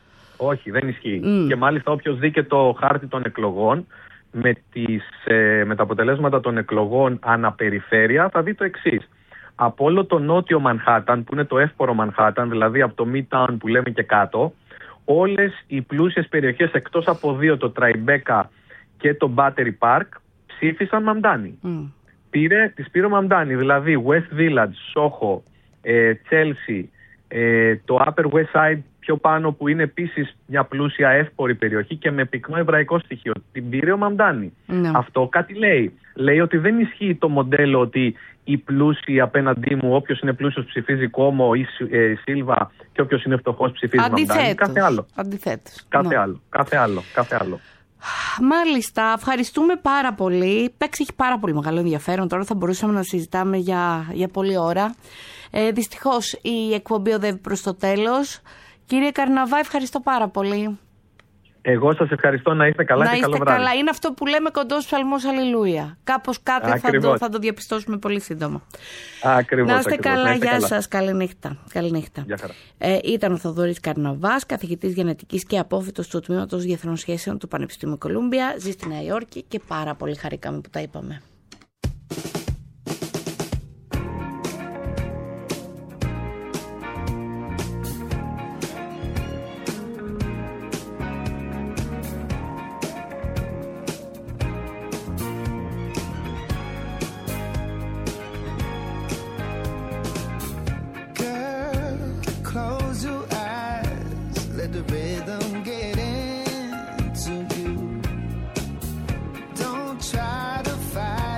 Όχι, δεν ισχύει. Mm. Και μάλιστα όποιος δει και το χάρτη των εκλογών με, τις, ε, με τα αποτελέσματα των εκλογών αναπεριφέρεια θα δει το εξής. Από όλο το νότιο Μανχάταν, που είναι το εύπορο Μανχάταν, δηλαδή από το Midtown που λέμε και κάτω, όλες οι πλούσιες περιοχές εκτός από δύο, το Τραϊμπέκα και το Battery Park, ψήφισαν Μαμντάνι. Mm. Πήρε, τις πήρε ο Μαμντάνι, δηλαδή West Village, Soho, ε, Chelsea, ε, το Upper West Side πιο πάνω που είναι επίσης μια πλούσια εύπορη περιοχή και με πυκνό εβραϊκό στοιχείο. Την πήρε ο Μαμντάνι. No. Αυτό κάτι λέει. Λέει ότι δεν ισχύει το μοντέλο ότι οι πλούσιοι απέναντί μου, όποιος είναι πλούσιος ψηφίζει Κόμο ή ε, Σίλβα και όποιος είναι φτωχός ψηφίζει Μαμντάνι. Κάθε άλλο. Αντιθέτως. Κάθε No. άλλο. Κάθε άλλο. Κάθε άλλο. Μάλιστα, ευχαριστούμε πάρα πολύ. Παίξει έχει πάρα πολύ μεγάλο ενδιαφέρον. Τώρα θα μπορούσαμε να συζητάμε για, για πολλή ώρα. Ε, δυστυχώς η εκπομπή οδεύει προς το τέλος. Κύριε Καρναβά, ευχαριστώ πάρα πολύ. Εγώ σας ευχαριστώ, να είστε καλά να και είστε καλό βράδυ. Καλά. Είναι αυτό που λέμε κοντός ψαλμός αλληλούια. Κάπως κάτι θα το, θα το διαπιστώσουμε πολύ σύντομα. Ακριβώς, να είστε ακριβώς. καλά, να είστε γεια καλά. σας, καληνύχτα. Καληνύχτα. Γεια χαρά. Ε, ήταν ο Θοδωρής Καρναβάς, καθηγητής γενετικής και απόφοιτος του Τμήματος Διεθνών Σχέσεων του Πανεπιστημίου Κολούμπια. Ζει στη Νέα Υόρκη και πάρα πολύ χαρήκαμε που τα είπαμε. Try to fight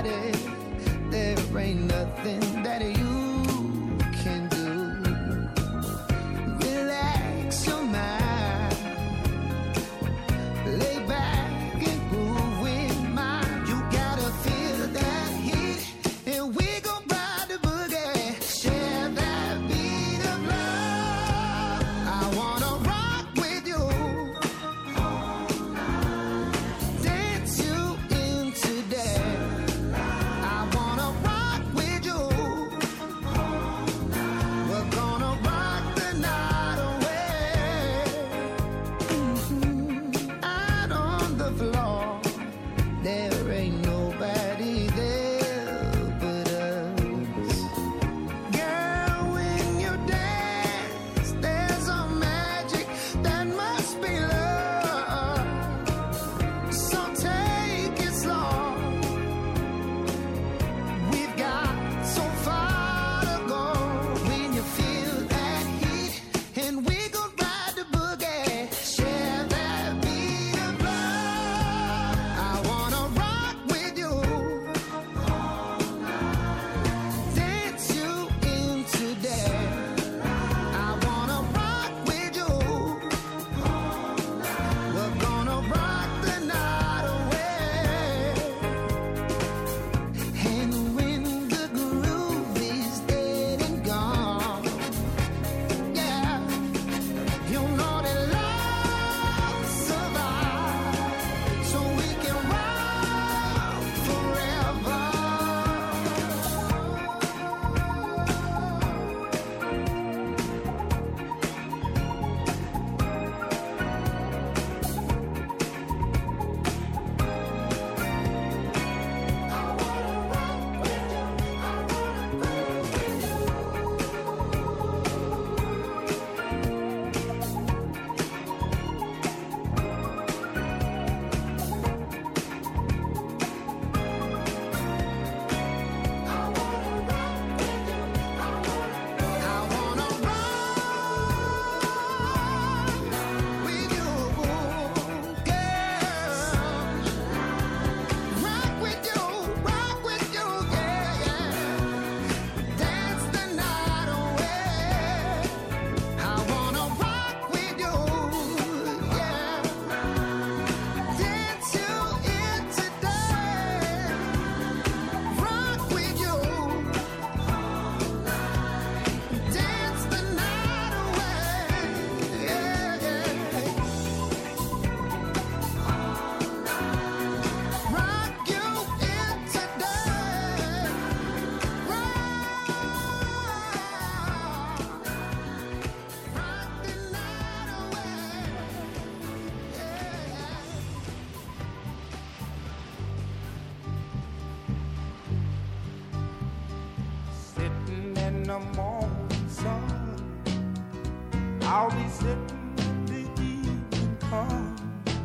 the morning sun. I'll be sitting when the evening comes,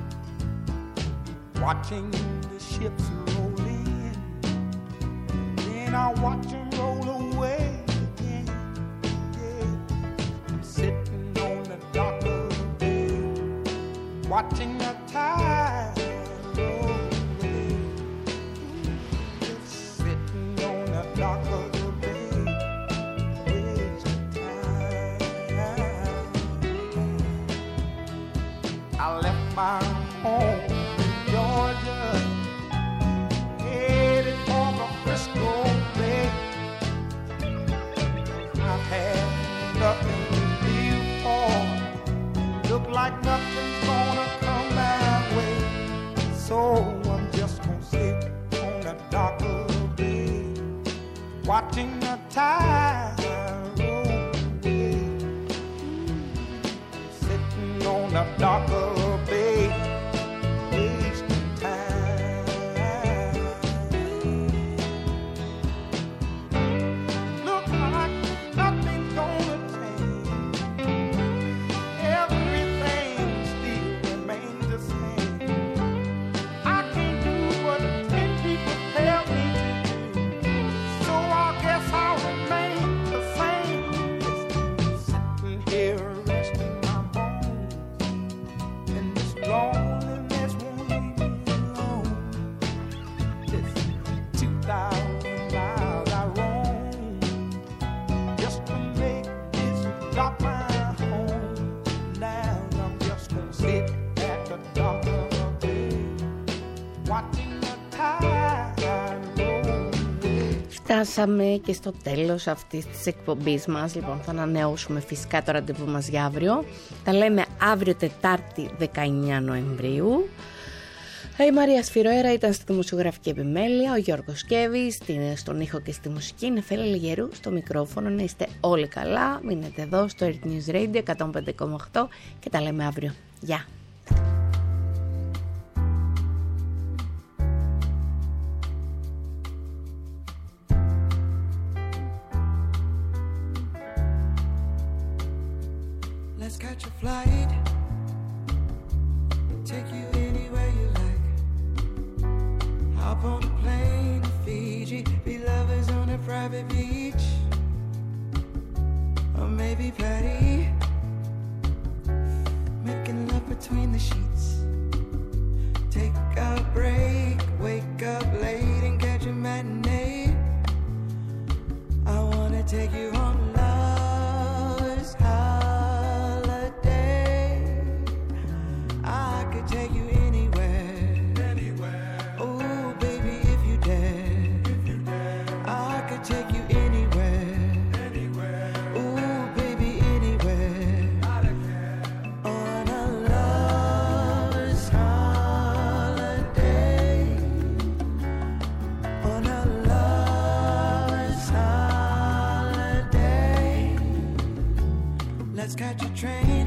watching the ships roll in. Then I'll watch them roll away again. Yeah. I'm sitting on the dock of the bay, watching the tide roll away. Just sitting on the dock of the bay, wasting time. I left my home in Georgia, headed for the Frisco Bay. I've had nothing to live for, look like nothing's gonna come my way. So I'm just gonna sit on the dock of the bay, watching the tide roll away. Sitting on the dock of the bay, wasting time. Look like nothing's gonna change, everything still remains the same. I can't do what ten people tell me to do, so I guess I'll remain the same. Sitting here resting my bones, and this loneliness won't leave me alone. This two thousand miles I roam, just to make this dock my home. Now I'm just gonna sit at the dock of the bay, watching the tide roll away. Φτάσαμε και στο τέλος αυτής της εκπομπής μας. Λοιπόν, θα ανανεώσουμε φυσικά το ραντεβού μας για αύριο. Τα λέμε αύριο Τετάρτη δεκαεννέα Νοεμβρίου. Η Μαρία Σφυροέρα ήταν στη δημοσιογραφική επιμέλεια, ο Γιώργος Κέβης στον ήχο και στη μουσική, η Νεφέλα Λιγερού στο μικρόφωνο. Να είστε όλοι καλά, μείνετε εδώ στο Earth News Radio εκατόν πέντε κόμμα οκτώ και τα λέμε αύριο. Γεια! Let's catch a flight, take you anywhere you like. Hop on a plane to Fiji, be lovers on a private beach. Or maybe Patty, making love between the sheets. Take a break, wake up late and catch a matinee. I wanna take you on love's holiday. I could take you anywhere, anywhere. Oh, baby, if you dare, if you dare. I could take you anywhere, anywhere. Oh, baby, anywhere. I don't care. On a lover's holiday. On a lover's holiday. Let's catch a train,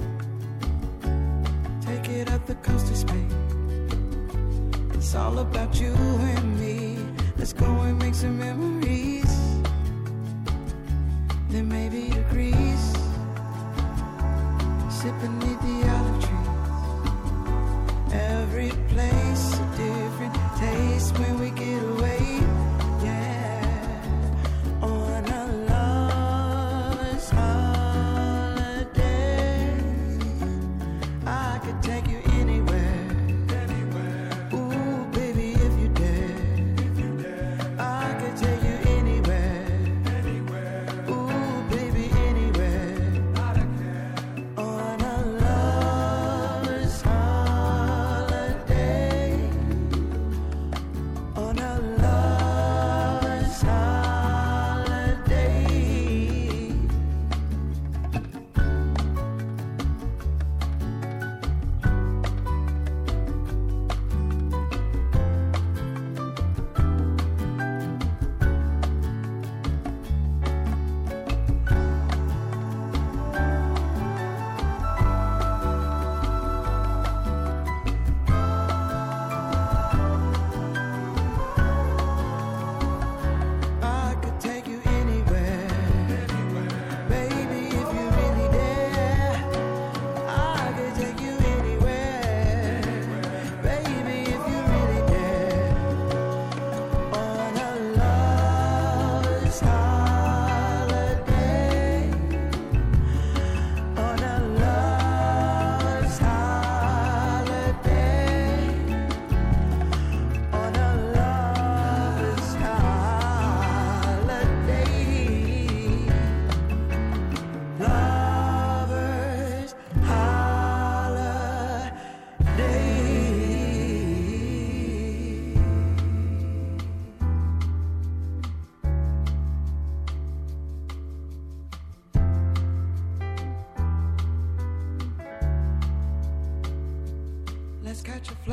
take it up the coast of Spain. It's all about you and me. Let's go and make some memories. There may be degrees, sipping beneath the olive trees. Every place a different taste when we get away. Yeah, on a lover's holiday. I could take you anywhere, anywhere. Ooh, baby, if you dare, if you dare. I could take you anywhere, anywhere. Ooh, baby, anywhere. I don't care. On a lover's holiday.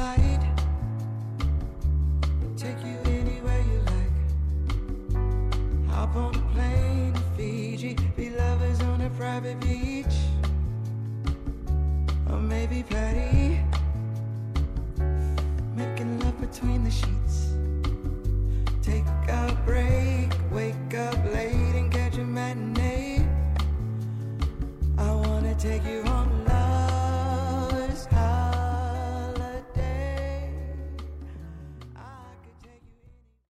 flight, take you anywhere you like. Hop on a plane to Fiji, be lovers on a private beach. Or maybe Patty,